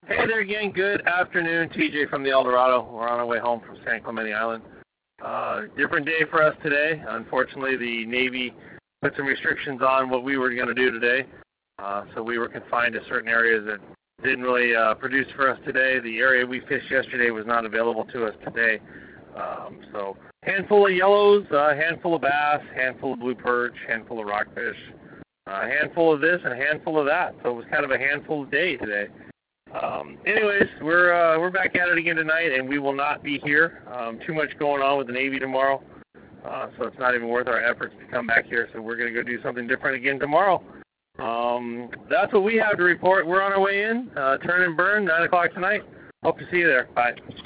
Hey there again. Good afternoon. TJ from the El Dorado. We're on our way home from San Clemente Island. Different day for us today. Unfortunately, the Navy put some restrictions on what we were going to do today. So we were confined to certain areas that didn't really produce for us today. The area we fished yesterday was not available to us today. So handful of yellows, handful of bass, handful of blue perch, handful of rockfish, a handful of this and a handful of that. So it was kind of a handful day today. Anyways, we're back at it again tonight, and we will not be here. Too much going on with the Navy tomorrow, so it's not even worth our efforts to come back here. So we're going to go do something different again tomorrow. That's what we have to report. We're on our way in. Turn and burn, 9 o'clock tonight. Hope to see you there. Bye.